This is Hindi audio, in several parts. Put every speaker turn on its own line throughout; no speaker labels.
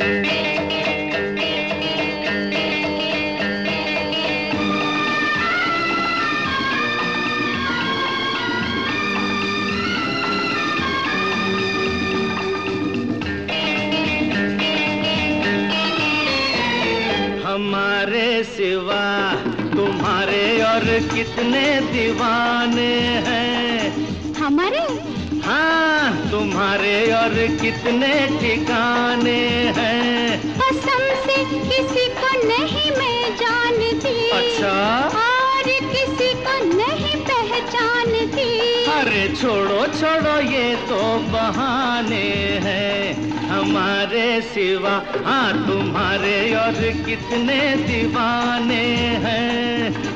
हमारे सिवा तुम्हारे और कितने दीवाने हैं।
हमारे?
हाँ, तुम्हारे और कितने ठिकाने हैं।
कसम से किसी को नहीं मैं जानती।
अच्छा?
और किसी को नहीं पहचानती।
अरे छोड़ो छोड़ो ये तो बहाने हैं। हमारे सिवा हाँ तुम्हारे और कितने दीवाने हैं।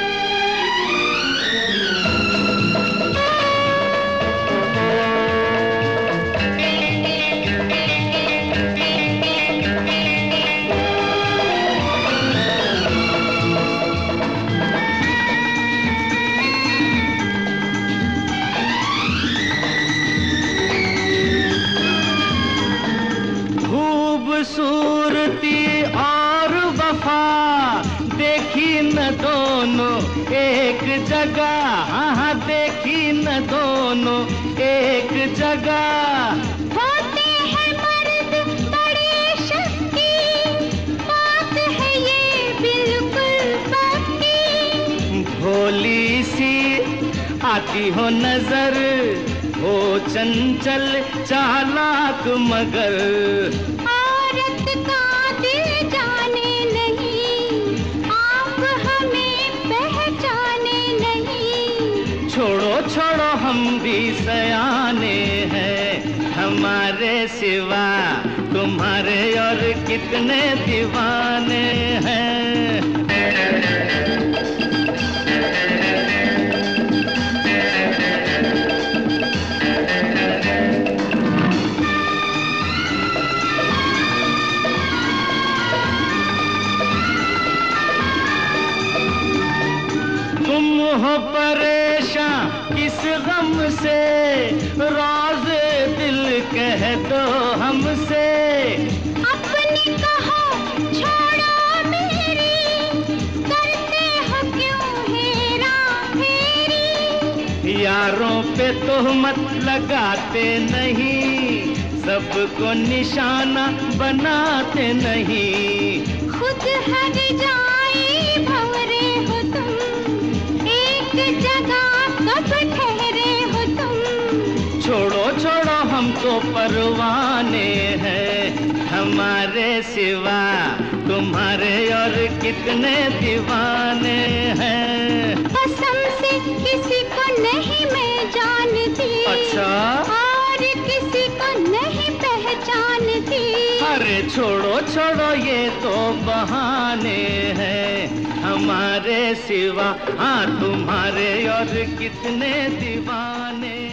खूबसूरती और वफा देखी न दोनों एक जगह। हाँ देखी न दोनों एक जगह।
होते हैं मर्द बड़े शक्की, बात है ये बिल्कुल पक्की।
भोली सी आती हो नजर, हो चंचल चालाक मगर।
औरत का दिल जाने नहीं, आप हमें पहचाने नहीं।
छोड़ो छोड़ो हम भी सयाने हैं। हमारे सिवा तुम्हारे और कितने दीवाने हैं। तुम हो परेशान किस गम से, राज़े दिल कह दो हमसे।
अपनी कहो छोड़ो मेरी, करते हो क्यों हेरा फेरी।
यारों पे तोहमत लगाते नहीं, सबको निशाना बनाते नहीं।
खुद हर जाए भंवरे हो तुम, एक जगह कब ठहरे हो तुम।
छोड़ो छोड़ो हम तो परवाने हैं। हमारे सिवा तुम्हारे और कितने दीवाने हैं।
कसम से किसी को नहीं मैं जानती।
अच्छा?
और किसी को नहीं पहचानती।
अरे छोड़ो छोड़ो ये तो बहाने हैं। हमारे सिवा हाँ तुम्हारे और कितने दीवाने